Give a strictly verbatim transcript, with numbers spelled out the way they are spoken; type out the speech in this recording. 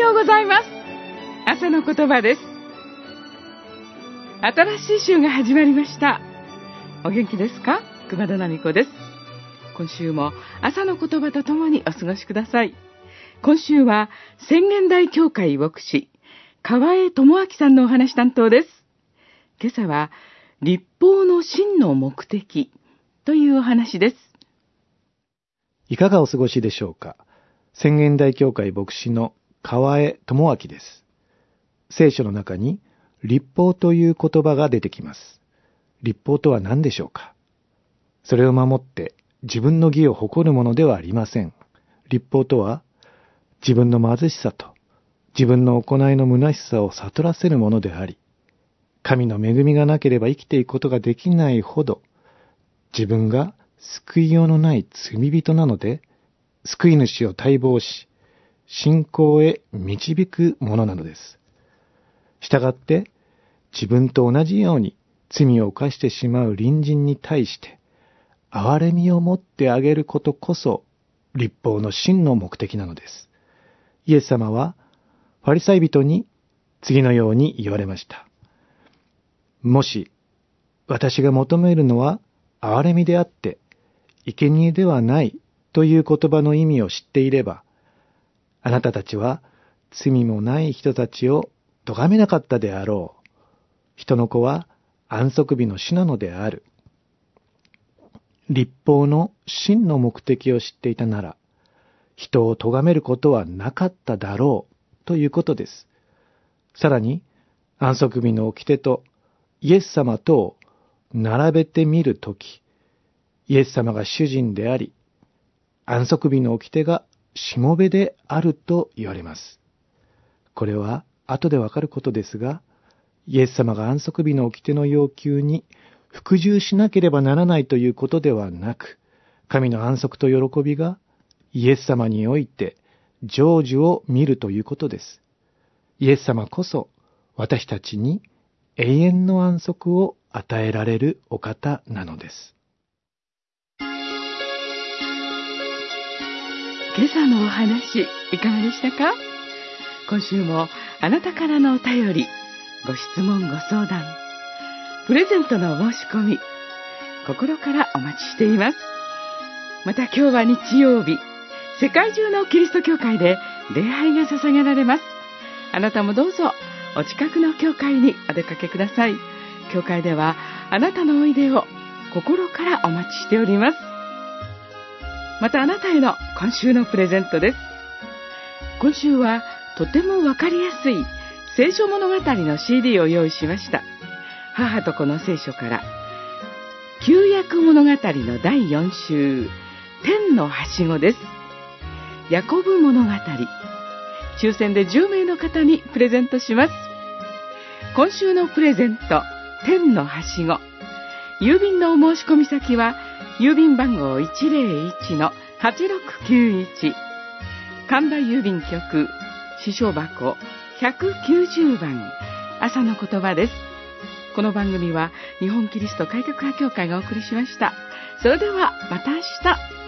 ようございます。朝の言葉です。新しい週が始まりました。お元気ですか？熊田奈美子です。今週も朝の言葉とともにお過ごしください。今週は浅間台教会牧師川江智明さんのお話担当です。今朝は律法の真の目的というお話です。 いかがお過ごしでしょうか。浅間台教会牧師の川江智明です。聖書の中に律法という言葉が出てきます。律法とは何でしょうか。それを守って自分の義を誇るものではありません。律法とは自分の貧しさと自分の行いの虚しさを悟らせるものであり、神の恵みがなければ生きていくことができないほど自分が救いようのない罪人なので、救い主を待望し、信仰へ導くものなのです。したがって、自分と同じように罪を犯してしまう隣人に対して、憐れみを持ってあげることこそ、律法の真の目的なのです。イエス様は、ファリサイ人に次のように言われました。もし、私が求めるのは憐れみであって、生贄ではないという言葉の意味を知っていれば、あなたたちは罪もない人たちを咎めなかったであろう。人の子は安息日の主なのである。律法の真の目的を知っていたなら、人を咎めることはなかっただろうということです。さらに、安息日の掟とイエス様とを並べてみるとき、イエス様が主人であり、安息日の掟がしもべであると言われます。これは後でわかることですが、イエス様が安息日の掟の要求に服従しなければならないということではなく、神の安息と喜びがイエス様において成就を見るということです。イエス様こそ私たちに永遠の安息を与えられるお方なのです。 今朝のお話いかがでしたか？今週もあなたからのお便り、ご質問ご相談、プレゼントのお申し込み、心からお待ちしています。また今日は日曜日、世界中のキリスト教会で礼拝が捧げられます。あなたもどうぞお近くの教会にお出かけください。教会ではあなたのおいでを心からお待ちしております。またあなたへの今週のプレゼントです。今週はとてもわかりやすい聖書物語の シーディー を用意しました。母と子の聖書から旧約物語のだいよん週、天のはしごです。ヤコブ物語、抽選でじゅう名の方にプレゼントします。今週のプレゼント、天のはしご。郵便のお申し込み先は郵便番号 いちぜろいちのはちろくきゅういち、神田郵便局支所箱ひゃくきゅうじゅうばん、朝の言葉です。この番組は日本キリスト改革派協会がお送りしました。それではまた明日。